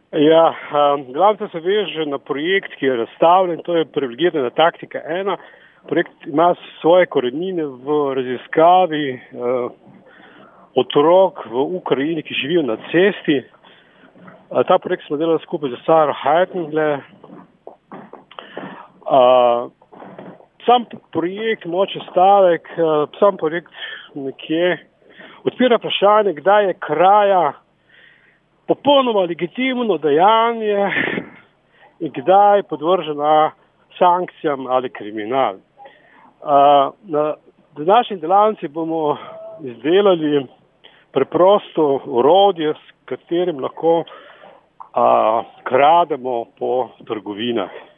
Ja, glavnica se veže na projekt, ki je razstavljen, to je privilegirana taktika 1. Projekt ima svoje korenine v raziskavi otrok v Ukrajini, ki živijo na cesti. Ta projekt smo delali skupaj z Saro Heitengle. Sam projekt, moče stavek, sam projekt nekje odpira vprašanje, kdaj je kraja popolnoma legitimno dejanje in kdaj podvržena sankcijam ali kriminal. Na današnji delavnici bomo izdelali preprosto orodje, s katerim lahko krademo po trgovinah.